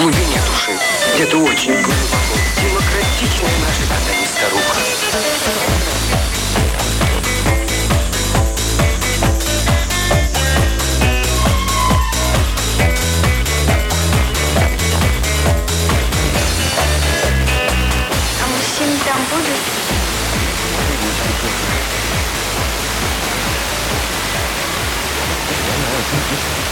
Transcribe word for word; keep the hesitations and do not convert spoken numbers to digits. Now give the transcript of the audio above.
глубине души, где-то очень глубоко, демократичная наша тата не старуха. А мужчины там будут? Она очень